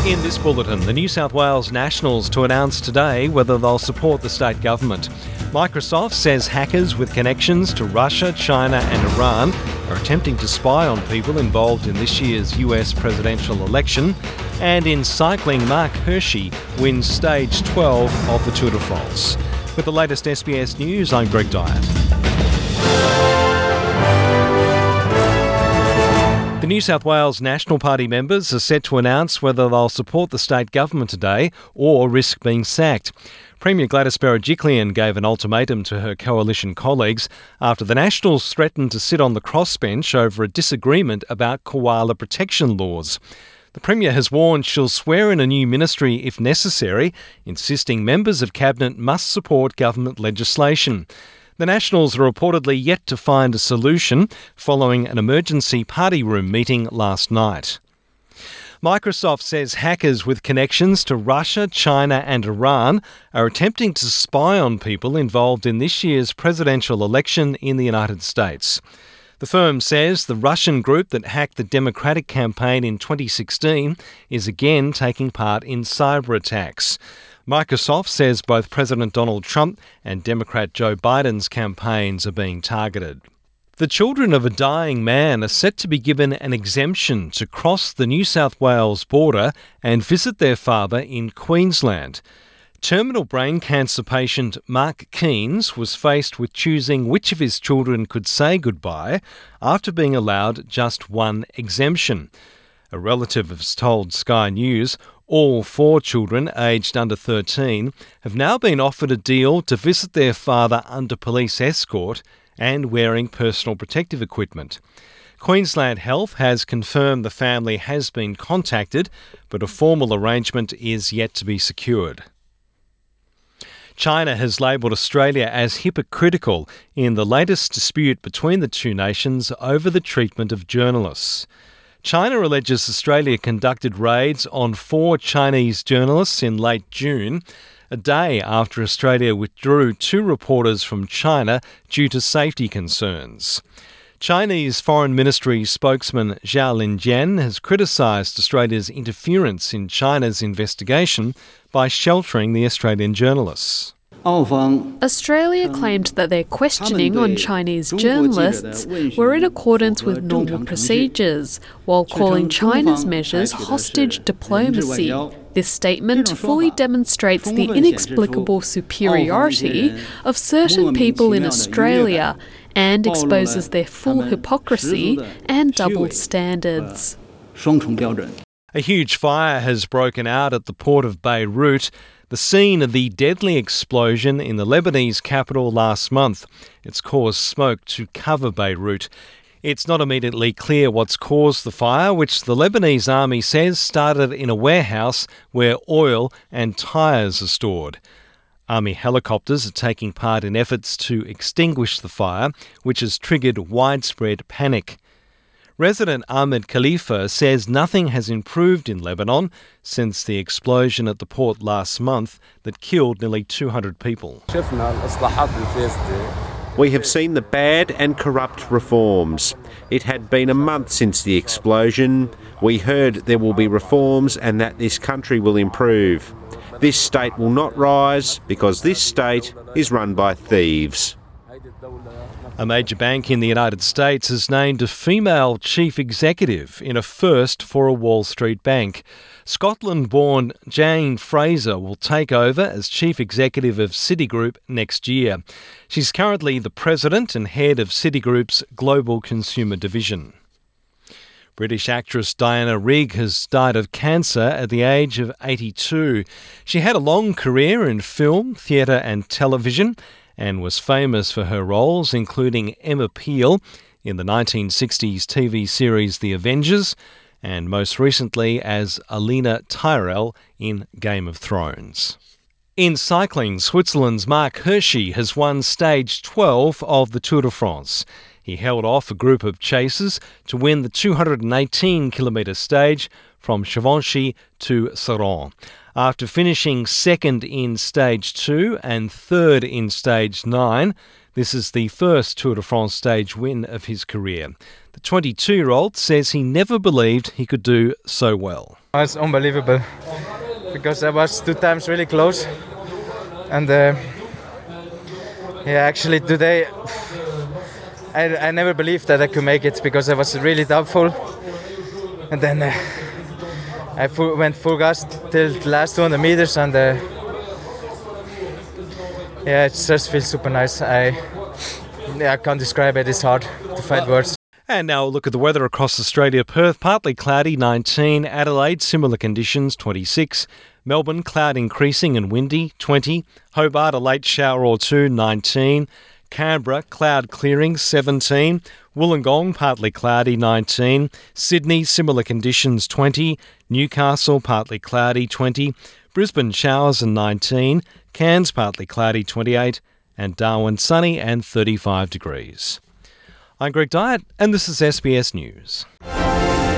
In this bulletin, the New South Wales Nationals to announce today whether they'll support the state government. Microsoft says hackers with connections to Russia, China and Iran are attempting to spy on people involved in this year's US presidential election. And in cycling, Mark Hirschi wins stage 12 of the Tour de France. With the latest SBS News, I'm Greg Dyett. The New South Wales National Party members are set to announce whether they'll support the state government today or risk being sacked. Premier Gladys Berejiklian gave an ultimatum to her coalition colleagues after the Nationals threatened to sit on the crossbench over a disagreement about koala protection laws. The Premier has warned she'll swear in a new ministry if necessary, insisting members of Cabinet must support government legislation. The Nationals are reportedly yet to find a solution following an emergency party room meeting last night. Microsoft says hackers with connections to Russia, China and Iran are attempting to spy on people involved in this year's presidential election in the United States. The firm says the Russian group that hacked the Democratic campaign in 2016 is again taking part in cyber attacks. Microsoft says both President Donald Trump and Democrat Joe Biden's campaigns are being targeted. The children of a dying man are set to be given an exemption to cross the New South Wales border and visit their father in Queensland. Terminal brain cancer patient Mark Keynes was faced with choosing which of his children could say goodbye after being allowed just one exemption. A relative has told Sky News all 4 children aged under 13 have now been offered a deal to visit their father under police escort and wearing personal protective equipment. Queensland Health has confirmed the family has been contacted, but a formal arrangement is yet to be secured. China has labelled Australia as hypocritical in the latest dispute between the two nations over the treatment of journalists. China alleges Australia conducted raids on 4 Chinese journalists in late June, a day after Australia withdrew 2 reporters from China due to safety concerns. Chinese Foreign Ministry spokesman Zhao Linjian has criticised Australia's interference in China's investigation by sheltering the Australian journalists. Australia claimed that their questioning on Chinese journalists were in accordance with normal procedures, while calling China's measures hostage diplomacy. This statement fully demonstrates the inexplicable superiority of certain people in Australia and exposes their full hypocrisy and double standards. A huge fire has broken out at the port of Beirut, the scene of the deadly explosion in the Lebanese capital last month. It's caused smoke to cover Beirut. It's not immediately clear what's caused the fire, which the Lebanese army says started in a warehouse where oil and tyres are stored. Army helicopters are taking part in efforts to extinguish the fire, which has triggered widespread panic. Resident Ahmed Khalifa says nothing has improved in Lebanon since the explosion at the port last month that killed nearly 200 people. We have seen the bad and corrupt reforms. It had been a month since the explosion. We heard there will be reforms and that this country will improve. This state will not rise because this state is run by thieves. A major bank in the United States has named a female chief executive in a first for a Wall Street bank. Scotland-born Jane Fraser will take over as chief executive of Citigroup next year. She's currently the president and head of Citigroup's global consumer division. British actress Diana Rigg has died of cancer at the age of 82. She had a long career in film, theatre and television, and was famous for her roles including Emma Peel in the 1960s TV series The Avengers and most recently as Alina Tyrell in Game of Thrones. In cycling, Switzerland's Mark Hirschi has won stage 12 of the Tour de France. He held off a group of chasers to win the 218-kilometre stage from Givenchy to Saron. After finishing second in Stage 2 and third in Stage 9, This is the first Tour de France stage win of his career. The 22-year-old says he never believed he could do so well. It's unbelievable because I was 2 times really close, and actually today I never believed that I could make it because I was really doubtful, and then I went full gas till the last 200 meters, and it just feels super nice. I can't describe it. It's hard to find words. And now a look at the weather across Australia. Perth, partly cloudy, 19. Adelaide, similar conditions, 26. Melbourne, cloud increasing and windy, 20. Hobart, a late shower or two, 19. Canberra, cloud clearing, 17. Wollongong, partly cloudy, 19. Sydney, similar conditions, 20. Newcastle, partly cloudy, 20. Brisbane, showers and 19. Cairns, partly cloudy, 28. And Darwin, sunny and 35 degrees. I'm Greg Dyett, and this is SBS News.